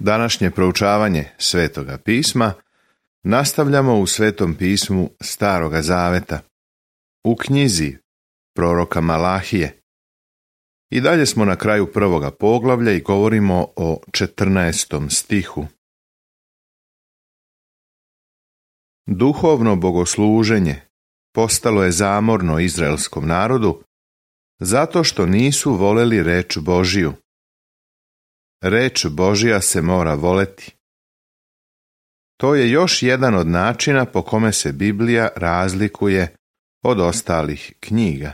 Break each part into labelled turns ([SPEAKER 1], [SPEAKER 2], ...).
[SPEAKER 1] Današnje proučavanje Svetoga pisma nastavljamo u Svetom pismu Staroga zaveta, u knjizi proroka Malahije. I dalje smo na kraju prvoga poglavlja i govorimo o 14. stihu. Duhovno bogosluženje postalo je zamorno izraelskom narodu zato što nisu voleli reč Božiju. Reč Božja se mora voleti. To je još jedan od načina po kome se Biblija razlikuje od ostalih knjiga.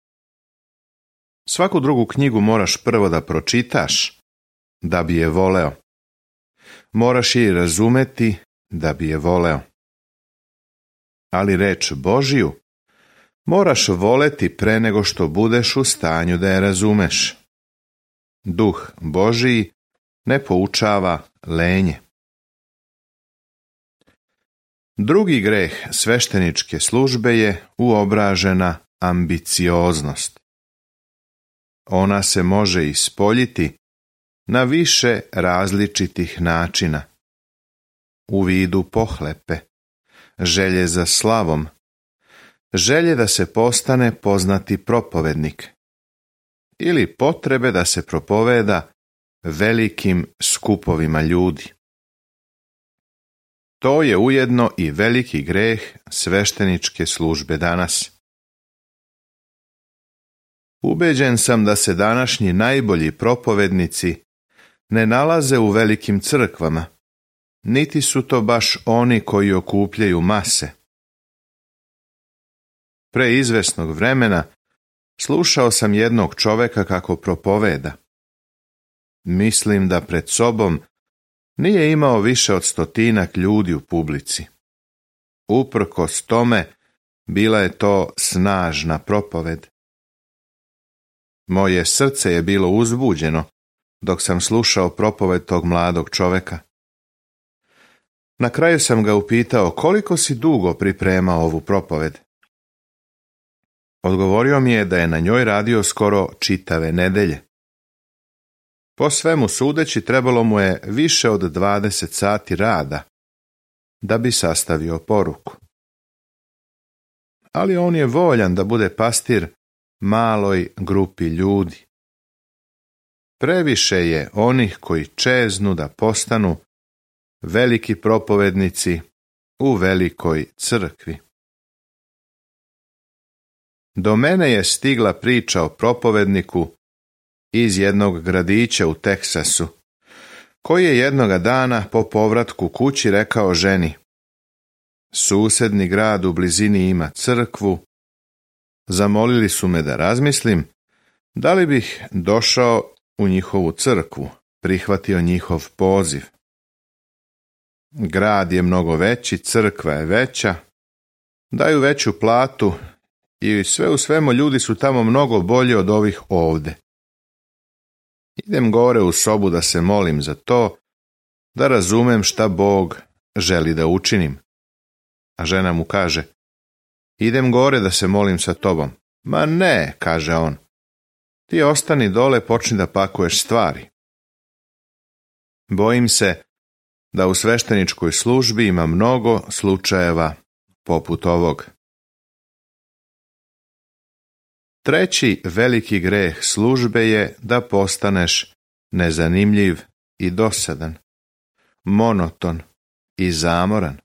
[SPEAKER 1] Svaku drugu knjigu moraš prvo da pročitaš da bi je voleo. Moraš je i razumeti da bi je voleo. Ali reč Božju moraš voleti pre nego što budeš u stanju da je razumeš. Duh Božiji ne poučava lenje. Drugi greh svešteničke službe je uobražena ambicioznost. Ona se može ispoljiti na više različitih načina. U vidu pohlepe, želje za slavom, želje da se postane poznati propovednik ili potrebe da se propoveda velikim skupovima ljudi. To je ujedno i veliki greh svešteničke službe danas. Ubeđen sam da se današnji najbolji propovednici ne nalaze u velikim crkvama, niti su to baš oni koji okupljaju mase. Pre izvesnog vremena slušao sam jednog čoveka kako propoveda. Mislim da pred sobom nije imao više od 100 ljudi u publici. Uprkos tome, bila je to snažna propoved. Moje srce je bilo uzbuđeno dok sam slušao propoved tog mladog čoveka. Na kraju sam ga upitao koliko si dugo pripremao ovu propoved. Odgovorio mi je da je na njoj radio skoro čitave nedelje. Po svemu sudeći trebalo mu je više od 20 sati rada da bi sastavio poruku. Ali on je voljan da bude pastir maloj grupi ljudi. Previše je onih koji čeznu da postanu veliki propovednici u velikoj crkvi. Do mene je stigla priča o propovedniku iz jednog gradića u Teksasu, koji je jednoga dana po povratku kući rekao ženi: susedni grad u blizini ima crkvu, zamolili su me da razmislim da li bih došao u njihovu crkvu, prihvatio njihov poziv. Grad je mnogo veći, crkva je veća, daju veću platu i sve u svemu ljudi su tamo mnogo bolji od ovih ovde. Idem gore u sobu da se molim za to, da razumem šta Bog želi da učinim. A žena mu kaže: idem gore da se molim sa tobom. Ma ne, kaže on, ti ostani dole, počni da pakuješ stvari. Bojim se da u svešteničkoj službi ima mnogo slučajeva poput ovog. Treći veliki greh službe je da postaneš nezanimljiv i dosadan, monoton i zamoran.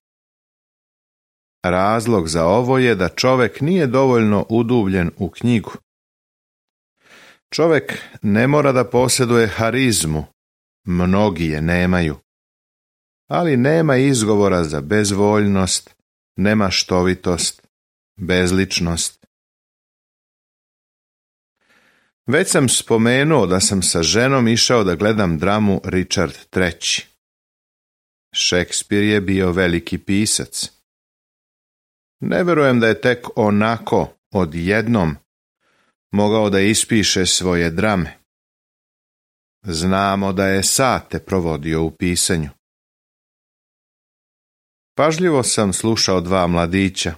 [SPEAKER 1] Razlog za ovo je da čovek nije dovoljno udubljen u knjigu. Čovek ne mora da posjeduje harizmu, mnogi je nemaju, ali nema izgovora za bezvoljnost, nemaštovitost, bezličnost. Već sam spomenuo da sam sa ženom išao da gledam dramu Richard III. Šekspir je bio veliki pisac. Ne verujem da je tek onako, odjednom, mogao da ispiše svoje drame. Znamo da je sate provodio u pisanju. Pažljivo sam slušao dva mladića.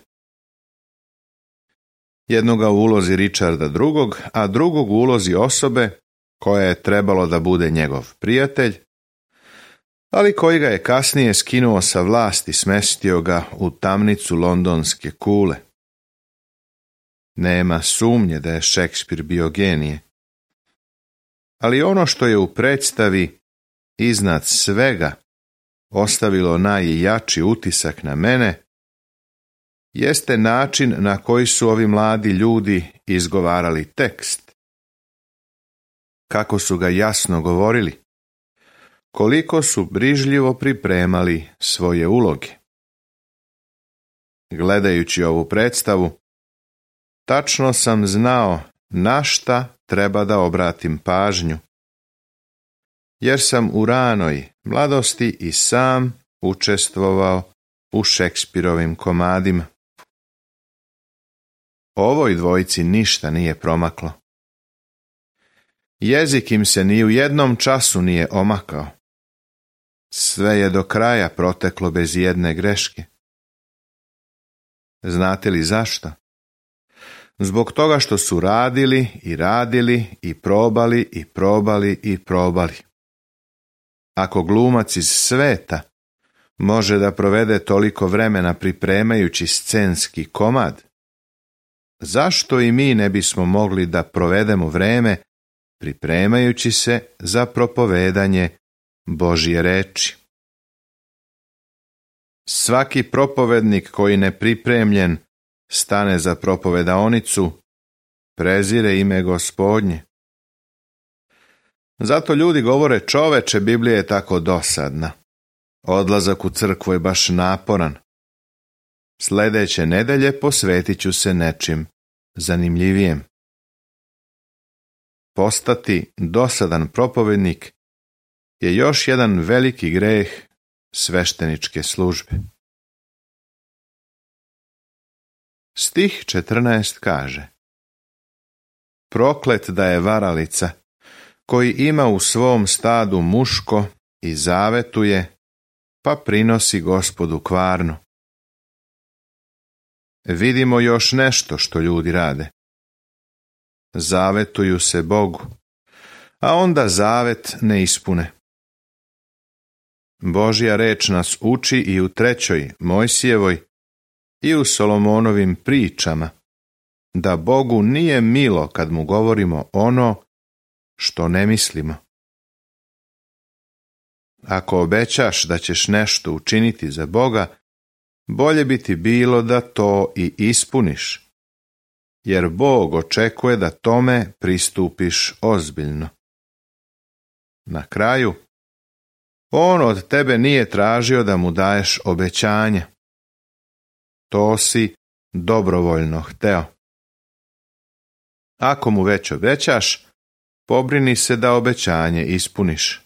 [SPEAKER 1] Jednoga u ulozi Richarda II, a drugog u ulozi osobe koja je trebalo da bude njegov prijatelj, ali koji ga je kasnije skinuo sa vlasti, smestio ga u tamnicu londonske kule. Nema sumnje da je Šekspir bio genije. Ali ono što je u predstavi iznad svega ostavilo najjači utisak na mene, jeste način na koji su ovi mladi ljudi izgovarali tekst. Kako su ga jasno govorili, koliko su brižljivo pripremali svoje uloge. Gledajući ovu predstavu, tačno sam znao na šta treba da obratim pažnju, jer sam u ranoj mladosti i sam učestvovao u Šekspirovim komadima. Ovoj dvojici ništa nije promaklo. Jezik im se ni u jednom času nije omakao. Sve je do kraja proteklo bez jedne greške. Znate li zašto? Zbog toga što su radili i radili i probali i probali i probali. Ako glumac iz sveta može da provede toliko vremena pripremajući scenski komad, zašto i mi ne bismo mogli da provedemo vreme pripremajući se za propovedanje Božje reči? Svaki propovednik koji nepripremljen stane za propovedaonicu, prezire ime Gospodnje. Zato ljudi govore: čoveče, Biblija je tako dosadna. Odlazak u crkvu je baš naporan. Sljedeće nedelje posvetit ću se nečim zanimljivijem. Postati dosadan propovednik je još jedan veliki greh svešteničke službe. Stih 14 kaže: proklet da je varalica, koji ima u svom stadu muško i zavetuje, pa prinosi Gospodu kvarnu. Vidimo još nešto što ljudi rade. Zavetuju se Bogu, a onda zavet ne ispune. Božja reč nas uči i u 3. Mojsijevoj i u Solomonovim pričama, da Bogu nije milo kad mu govorimo ono što ne mislimo. Ako obećaš da ćeš nešto učiniti za Boga, bolje bi ti bilo da to i ispuniš, jer Bog očekuje da tome pristupiš ozbiljno. Na kraju, on od tebe nije tražio da mu daješ obećanja. To si dobrovoljno hteo. Ako mu već obećaš, pobrini se da obećanje ispuniš.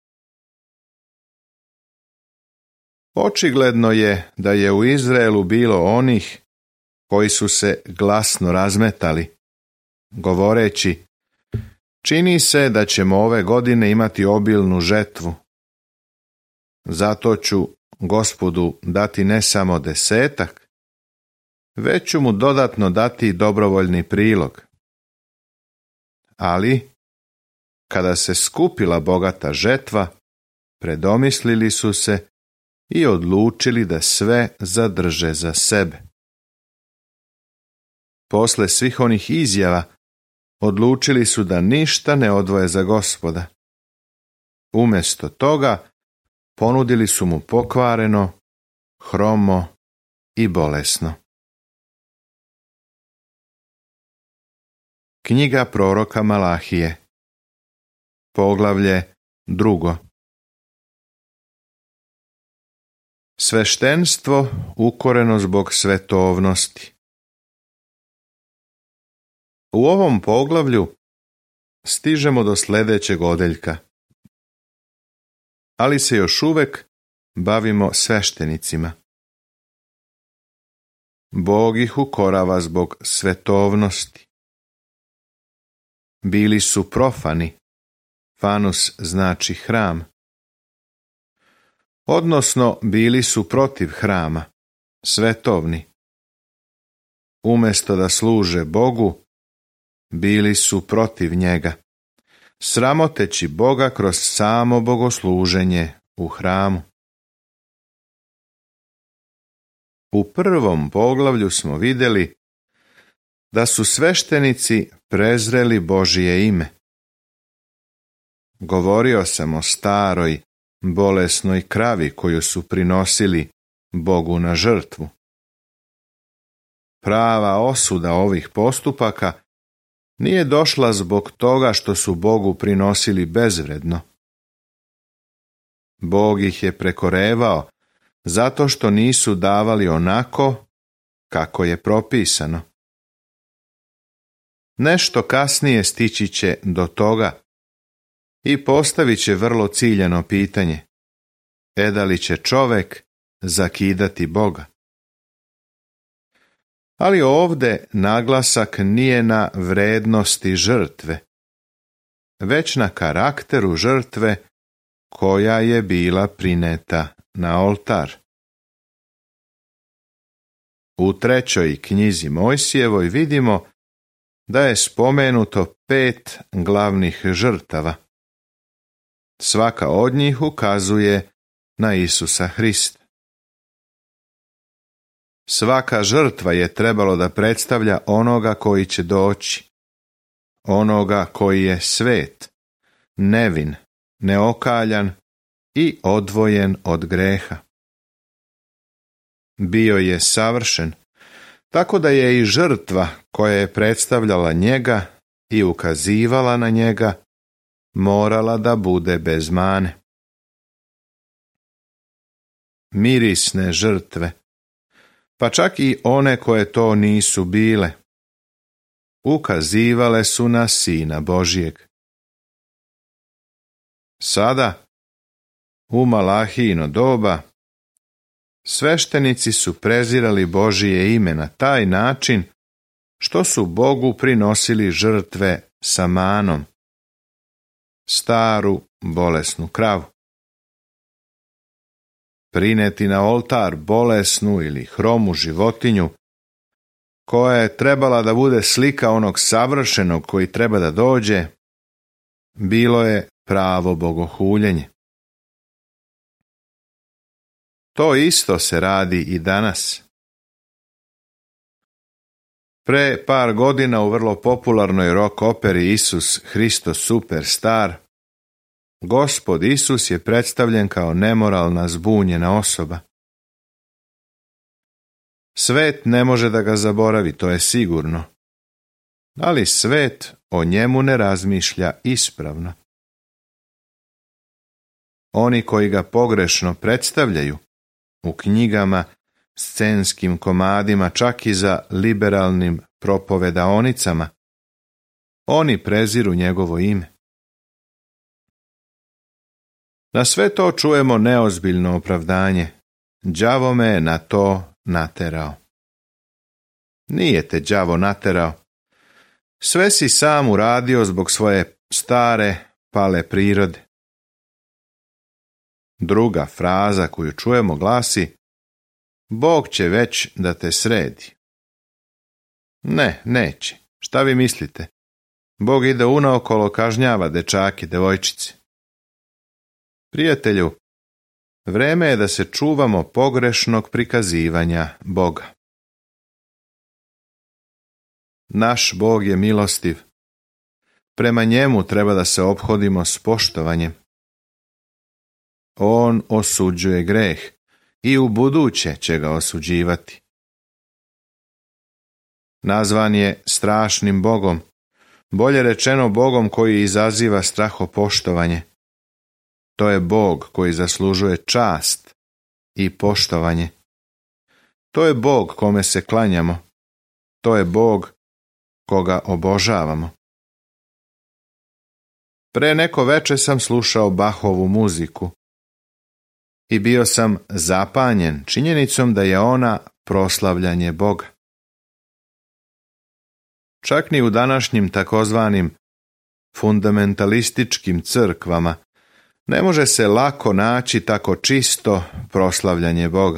[SPEAKER 1] Očigledno je da je u Izraelu bilo onih koji su se glasno razmetali, govoreći: čini se da ćemo ove godine imati obilnu žetvu. Zato ću Gospodu dati ne samo 10, već ću mu dodatno dati dobrovoljni prilog. Ali, kada se skupila bogata žetva, predomislili su se i odlučili da sve zadrže za sebe. Posle svih onih izjava, odlučili su da ništa ne odvoje za Gospoda. Umjesto toga, ponudili su mu pokvareno, hromo i bolesno. Knjiga proroka Malahije, poglavlje 2. Sveštenstvo ukoreno zbog svetovnosti. U ovom poglavlju stižemo do sljedećeg odeljka, ali se još uvek bavimo sveštenicima. Bog ih ukorava zbog svetovnosti. Bili su profani, fanus znači hram. Odnosno, bili su protiv hrama, svetovni. Umjesto da služe Bogu, bili su protiv njega, sramoteći Boga kroz samo bogosluženje u hramu. U prvom poglavlju smo vidjeli da su sveštenici prezreli Božije ime. Govorio sam o staroj, bolesnoj kravi koju su prinosili Bogu na žrtvu. Prava osuda ovih postupaka nije došla zbog toga što su Bogu prinosili bezvredno. Bog ih je prekorevao zato što nisu davali onako kako je propisano. Nešto kasnije stići će do toga i postavit će vrlo ciljano pitanje: da li će čovjek zakidati Boga? Ali ovdje naglasak nije na vrednosti žrtve, već na karakteru žrtve koja je bila prineta na oltar. U 3. knjizi Mojsijevoj vidimo da je spomenuto 5 glavnih žrtava. Svaka od njih ukazuje na Isusa Hrista. Svaka žrtva je trebalo da predstavlja onoga koji će doći, onoga koji je svet, nevin, neokaljan i odvojen od greha. Bio je savršen, tako da je i žrtva koja je predstavljala njega i ukazivala na njega morala da bude bez mane. Mirisne žrtve, pa čak i one koje to nisu bile, ukazivale su na Sina Božijeg. Sada, u Malahijino doba, sveštenici su prezirali Božije ime na taj način što su Bogu prinosili žrtve sa manom, staru bolesnu kravu. Prineti na oltar bolesnu ili hromu životinju, koja je trebala da bude slika onog savršenog koji treba da dođe, bilo je pravo bogohuljenje. To isto se radi i danas. Pre par godina u vrlo popularnoj rock operi Isus Hristos Superstar, Gospod Isus je predstavljen kao nemoralna, zbunjena osoba. Svet ne može da ga zaboravi, to je sigurno. Ali svet o njemu ne razmišlja ispravno. Oni koji ga pogrešno predstavljaju u knjigama, scenskim komadima, čak i za liberalnim propovedaonicama, oni preziru njegovo ime. Na sve to čujemo neozbiljno opravdanje: đavo me je na to naterao. Nije te đavo naterao. Sve si sam uradio zbog svoje stare, pale prirode. Druga fraza koju čujemo glasi: Bog će već da te sredi. Ne, neće. Šta vi mislite? Bog ide unaokolo kažnjava dečake, devojčice. Prijatelju, vreme je da se čuvamo pogrešnog prikazivanja Boga. Naš Bog je milostiv. Prema njemu treba da se ophodimo s poštovanjem. On osuđuje greh i ubuduće će ga osuđivati. Nazvan je strašnim Bogom, bolje rečeno Bogom koji izaziva strahopoštovanje. To je Bog koji zaslužuje čast i poštovanje. To je Bog kome se klanjamo. To je Bog koga obožavamo. Pre neko veče sam slušao Bachovu muziku i bio sam zapanjen činjenicom da je ona proslavljanje Boga. Čak ni u današnjim takozvanim fundamentalističkim crkvama ne može se lako naći tako čisto proslavljanje Boga.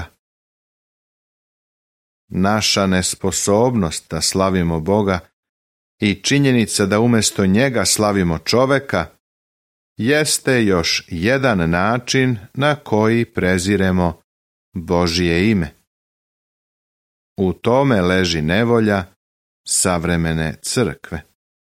[SPEAKER 1] Naša nesposobnost da slavimo Boga i činjenica da umjesto njega slavimo čoveka jeste još jedan način na koji preziremo Božje ime. U tome leži nevolja savremene crkve.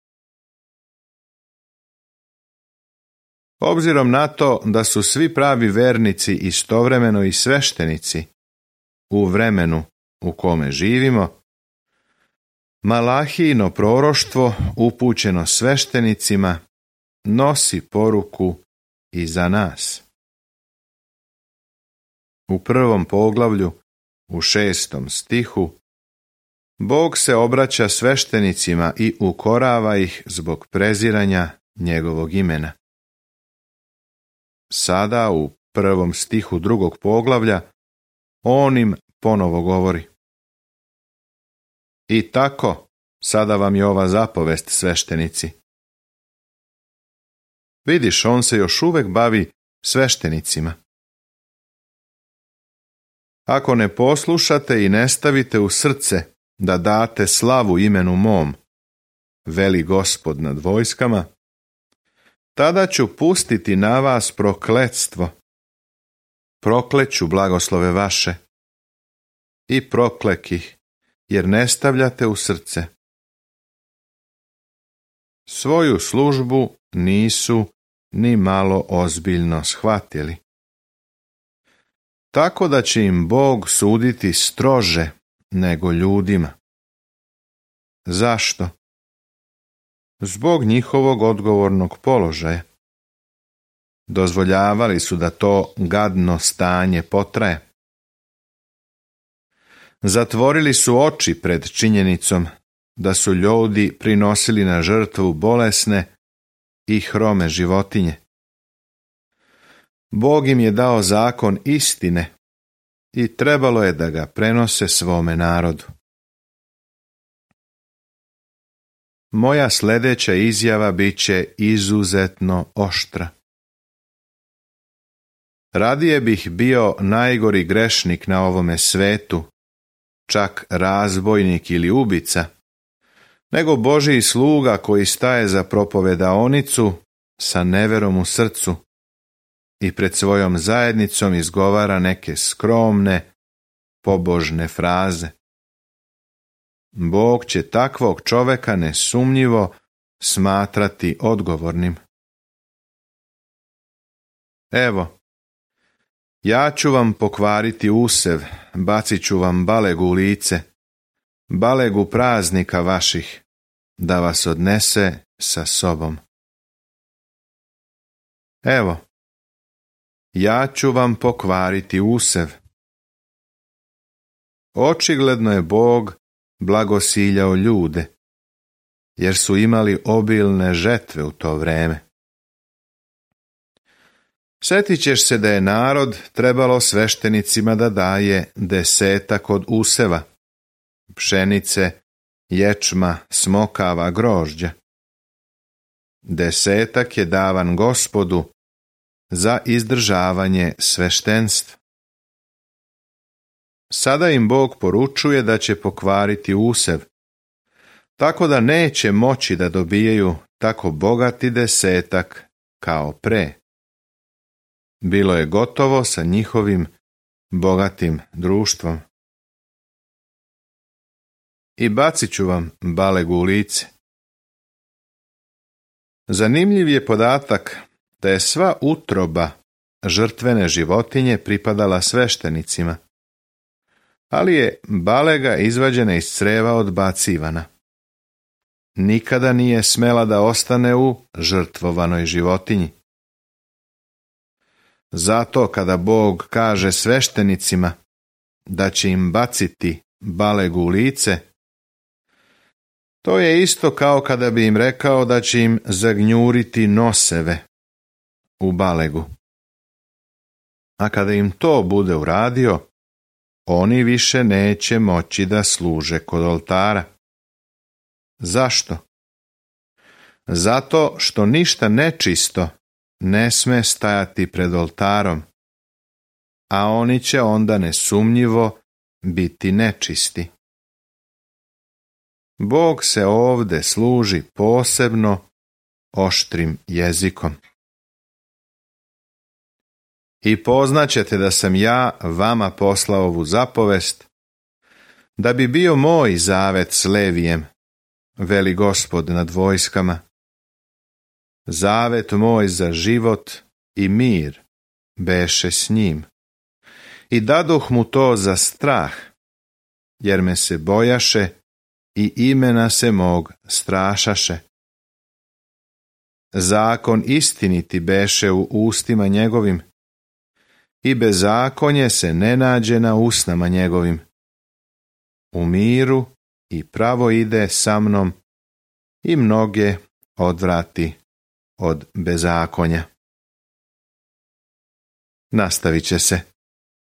[SPEAKER 1] Obzirom na to da su svi pravi vernici istovremeno i sveštenici u vremenu u kome živimo, Malahijino proroštvo upućeno sveštenicima nosi poruku i za nas. U 1. poglavlju, u 6. stihu, Bog se obraća sveštenicima i ukorava ih zbog preziranja njegovog imena. Sada u 1. stihu 2. poglavlja on im ponovo govori. I tako, sada vam je ova zapovest, sveštenici. Vidiš, on se još uvijek bavi sveštenicima. Ako ne poslušate i ne stavite u srce da date slavu imenu mom, veli Gospod nad vojskama, tada ću pustiti na vas prokletstvo. Prokleću blagoslove vaše i proklek ih, jer ne stavljate u srce. Svoju službu nisu ni malo ozbiljno shvatili. Tako da će im Bog suditi strože nego ljudima. Zašto? Zbog njihovog odgovornog položaja. Dozvoljavali su da to gadno stanje potraje. Zatvorili su oči pred činjenicom da su ljudi prinosili na žrtvu bolesne i hrome životinje. Bog im je dao zakon istine i trebalo je da ga prenose svome narodu. Moja sljedeća izjava bit će izuzetno oštra. Radije bih bio najgori grešnik na ovome svetu, čak razbojnik ili ubica, nego Božji sluga koji staje za propovedaonicu sa neverom u srcu i pred svojom zajednicom izgovara neke skromne, pobožne fraze. Bog će takvog čoveka nesumnjivo smatrati odgovornim. Evo, ja ću vam pokvariti usev, bacit ću vam balegu u lice, balegu praznika vaših, da vas odnese sa sobom. Evo, ja ću vam pokvariti usev. Očigledno je Bog blagosiljao ljude, jer su imali obilne žetve u to vreme. Sjetit ćeš se da je narod trebalo sveštenicima da daje 10 od useva, pšenice, ječma, smokava, grožđa. 10 je davan Gospodu za izdržavanje sveštenstva. Sada im Bog poručuje da će pokvariti usev, tako da neće moći da dobijaju tako bogati 10 kao pre. Bilo je gotovo sa njihovim bogatim društvom. I bacit ću vam balegu u lice. Zanimljiv je podatak da je sva utroba žrtvene životinje pripadala sveštenicima, ali je balega izvađena iz creva odbacivana. Nikada nije smela da ostane u žrtvovanoj životinji. Zato kada Bog kaže sveštenicima da će im baciti balegu u lice, to je isto kao kada bi im rekao da će im zagnjuriti noseve u balegu. A kada im to bude uradio, oni više neće moći da služe kod oltara. Zašto? Zato što ništa nečisto ne sme stajati pred oltarom, a oni će onda nesumnjivo biti nečisti. Bog se ovdje služi posebno oštrim jezikom. I poznaćete da sam ja vama poslao ovu zapovest, da bi bio moj zavet s Levijem, veli Gospod nad vojskama. Zavet moj za život i mir beše s njim. I dadoh mu to za strah, jer me se bojaše i imena se mog strašaše. Zakon istiniti beše u ustima njegovim, i bezakonje se ne nađe na usnama njegovim. U miru i pravo ide sa mnom, i mnoge odvrati od bezakonja. Nastavit će se.